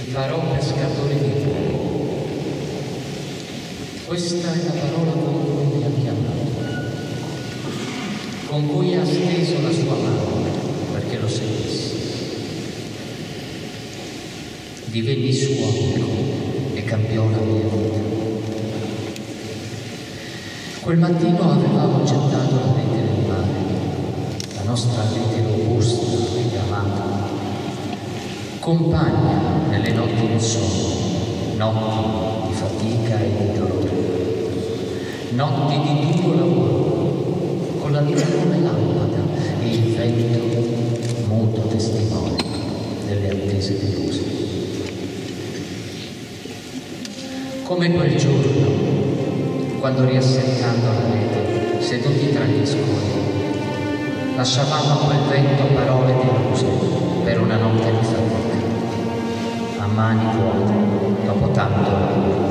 farò pescatori di uomini. Questa è la parola con cui mi ha chiamato, con cui ha steso la sua mano perché lo seguissi. Divenni suo amico e cambiò la mia vita. Quel mattino avevamo gettato la rete nel mare, la nostra rete robusta e amata, compagna nelle notti insonni, notti di fatica e di dolore, notti di duro lavoro, con la vita come lampada e il vento muto testimone delle attese deluse. Come quel giorno, quando riassettando la rete, seduti tra gli scogli, lasciavamo a quel vento parole deluse per una notte di fatica, a mani vuote dopo tanto lavoro.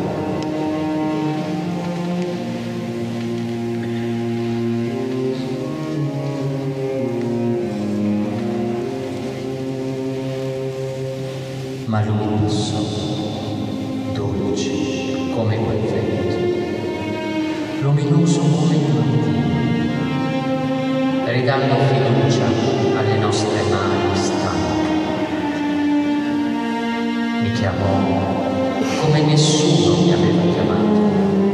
Ma lui passò, dolce come quel vento, luminoso come il mattino, ridando fiducia alle nostre mani stanche. Mi chiamò come nessuno mi aveva chiamato,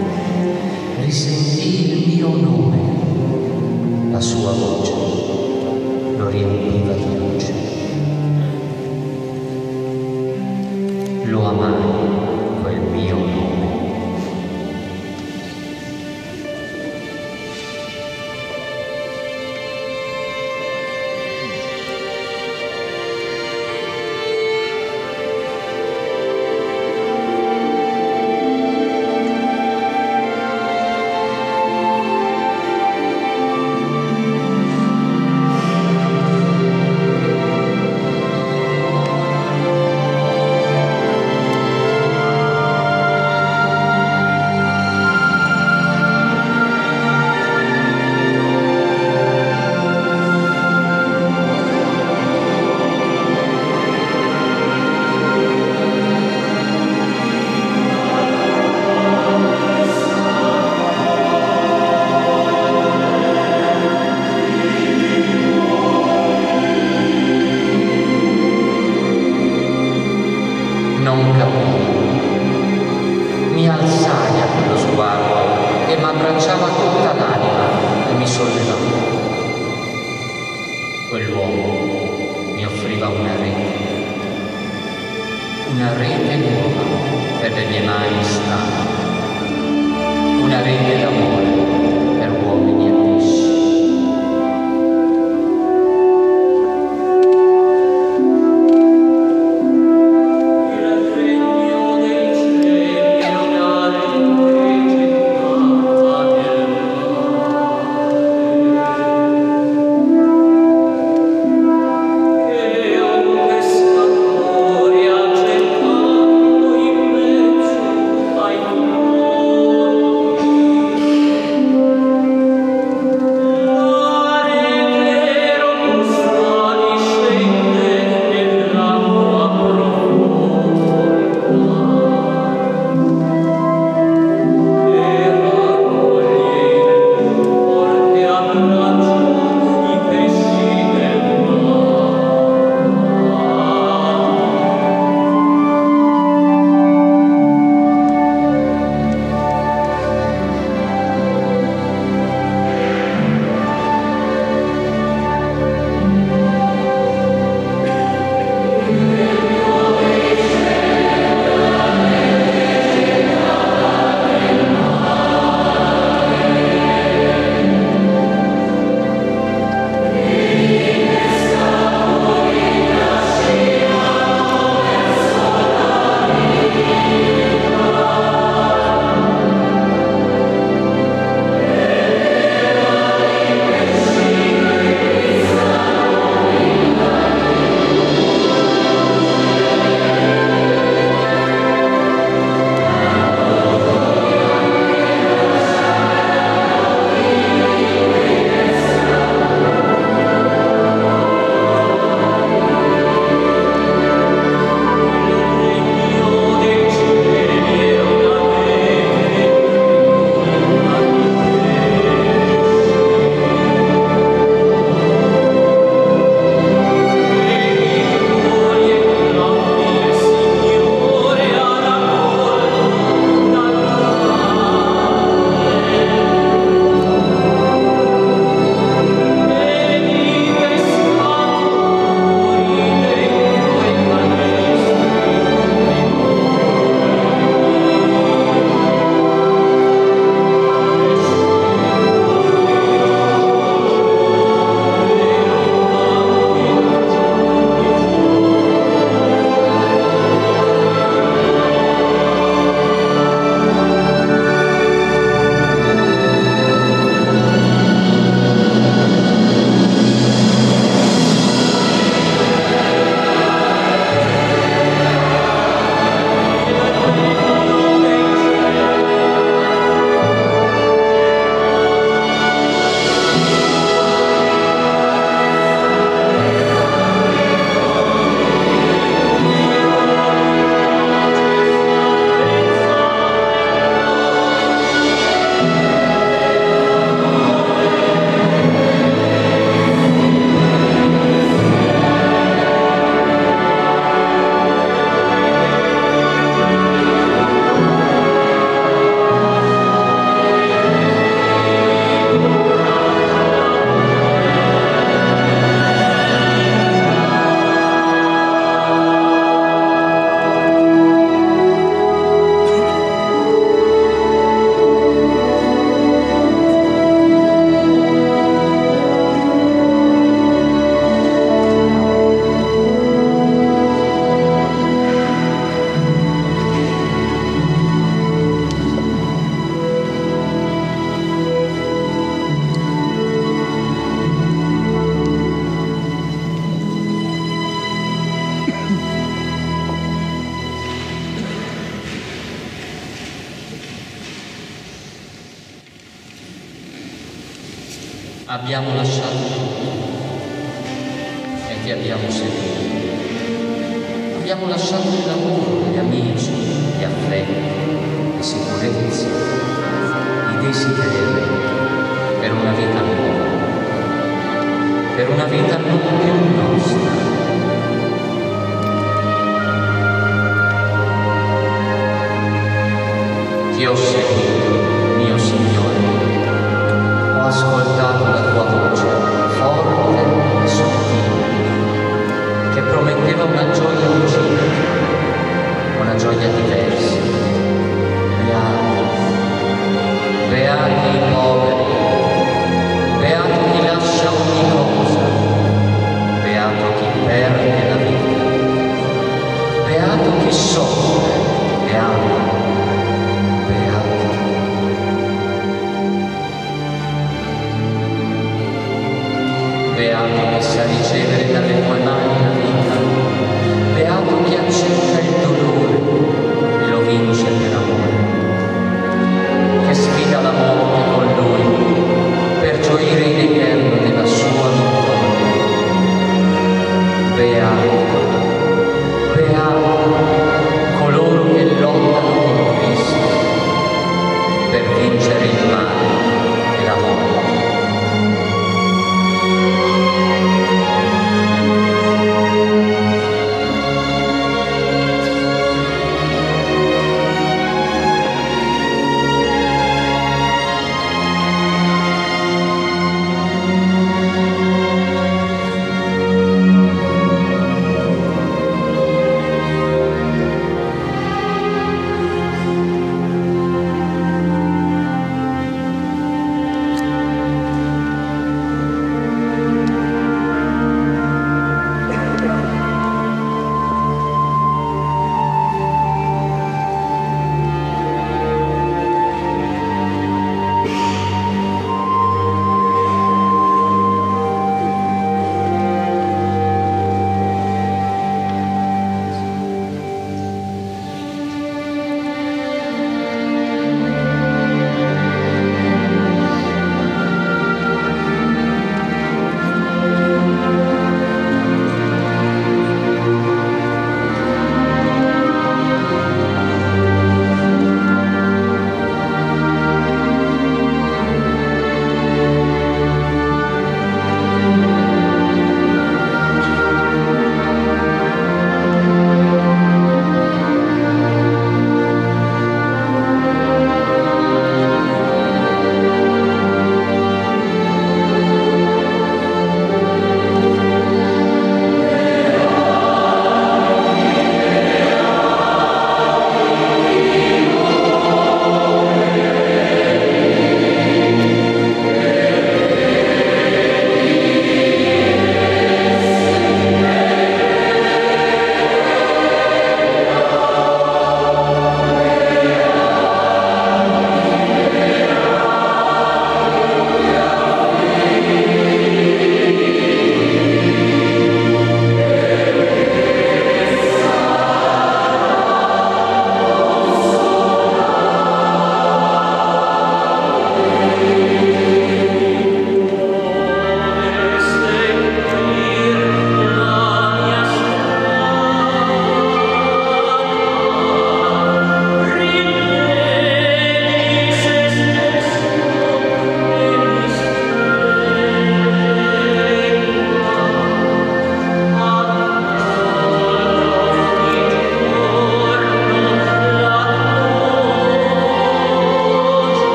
risentì il mio nome, la sua voce lo riempiva di luce. Lo amai quel mio nome. Mi alzai a quello sguardo che m'abbracciava tutta l'anima e mi sollevava. Quell'uomo mi offriva una rete nuova per le mie mani stanche, una rete d'amore per uomini e pesci. Abbiamo lasciato tutto e ti abbiamo seguito. Abbiamo lasciato il lavoro, gli amici, gli affetti, le sicurezze, i desideri per una vita nuova, per una vita non più nostra. Ti ho seguito, mio Signore, ho ascoltato la tua voce forte e sottile, che prometteva una gioia unicamente, una gioia diversa. Beati, beati i poveri, beato chi lascia ogni cosa, beato chi perde la vita, beato chi soffre e ama, beato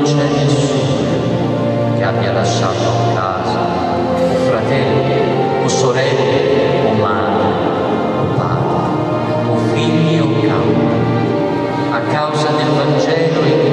c'è nessuno che abbia lasciato casa, o fratelli, o sorelle, o madre, o padre, o figli o campo, a causa del Vangelo e